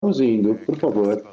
Vamos indo, por favor.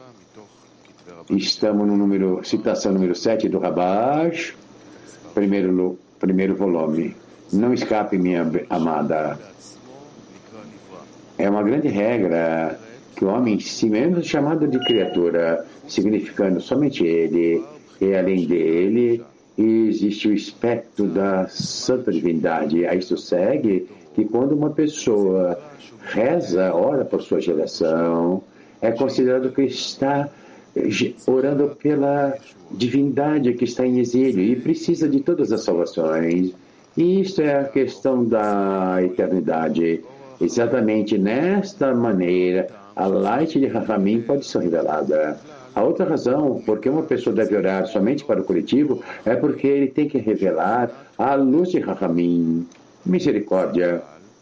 Estamos no citação número 7 do Rabash, primeiro volume. Não escape, minha amada. É uma grande regra que o homem em si mesmo é chamado de criatura, significando somente ele, e além dele existe o espectro da santa divindade. A isso segue que quando uma pessoa reza, ora por sua geração, é considerado que está orando pela divindade que está em exílio e precisa de todas as salvações. E isto é a questão da eternidade. Exatamente nesta maneira, a Light de Rahamim pode ser revelada. A outra razão por que uma pessoa deve orar somente para o coletivo é porque ele tem que revelar a luz de Rahamim, misericórdia,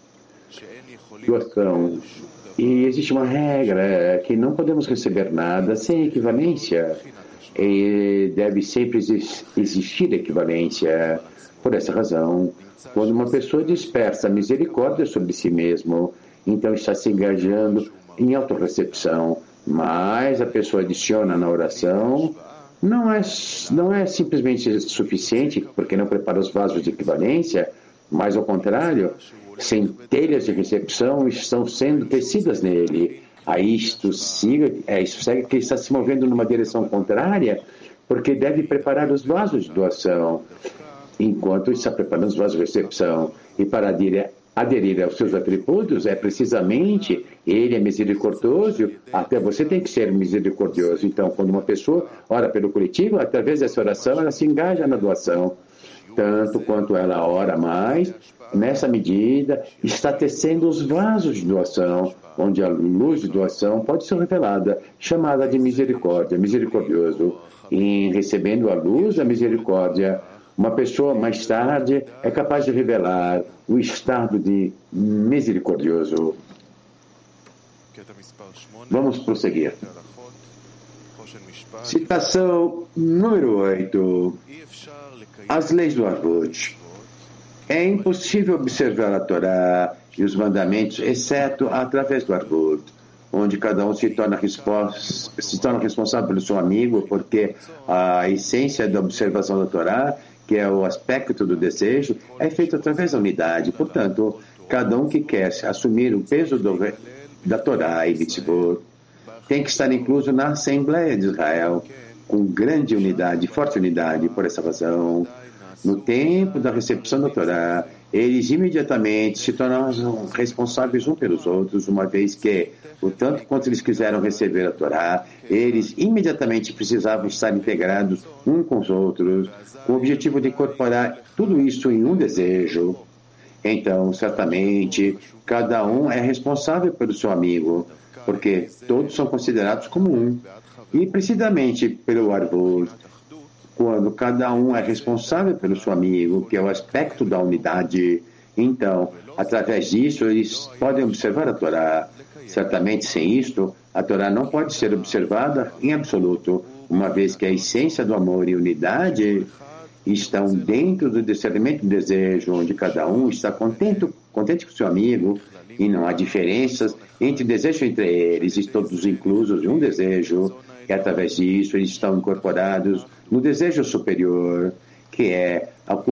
doação. E existe uma regra que não podemos receber nada sem equivalência. E deve sempre existir equivalência. Por essa razão, quando uma pessoa dispersa a misericórdia sobre si mesmo, então está se engajando em autorrecepção, mas a pessoa adiciona na oração, não é simplesmente suficiente, porque não prepara os vasos de equivalência, mas ao contrário, centelhas de recepção estão sendo tecidas nele. Isto segue que ele está se movendo numa direção contrária, porque deve preparar os vasos de doação, enquanto está preparando os vasos de recepção. E para aderir aos seus atributos, é precisamente ele é misericordioso, até você tem que ser misericordioso. Então, quando uma pessoa ora pelo coletivo, através dessa oração, ela se engaja na doação. Tanto quanto ela ora mais, nessa medida, está tecendo os vasos de doação, onde a luz de doação pode ser revelada, chamada de misericórdia, misericordioso. E recebendo a luz da misericórdia, uma pessoa mais tarde é capaz de revelar o estado de misericordioso. Vamos prosseguir. Citação número 8. As leis do Arvut. É impossível observar a Torá e os mandamentos, exceto através do Arvut, onde cada um se torna responsável pelo seu amigo, porque a essência da observação da Torá, que é o aspecto do desejo, é feito através da unidade. Portanto, cada um que quer assumir o peso da Torá e mitzvot tem que estar incluso na Assembleia de Israel, com grande unidade, forte unidade. Por essa razão, no tempo da recepção da Torá, eles imediatamente se tornaram responsáveis uns pelos outros, uma vez que, o tanto quanto eles quiseram receber a Torá, eles imediatamente precisavam estar integrados uns com os outros, com o objetivo de incorporar tudo isso em um desejo. Então, certamente, cada um é responsável pelo seu amigo, porque todos são considerados como um. E precisamente pelo Arvut, quando cada um é responsável pelo seu amigo, que é o aspecto da unidade, então, através disso, eles podem observar a Torá. Certamente, sem isto, a Torá não pode ser observada em absoluto, uma vez que a essência do amor e unidade estão dentro do discernimento do desejo, onde cada um está contente com seu amigo, e não há diferenças entre desejos entre eles, e todos inclusos em um desejo. E através disso eles estão incorporados no desejo superior, que é a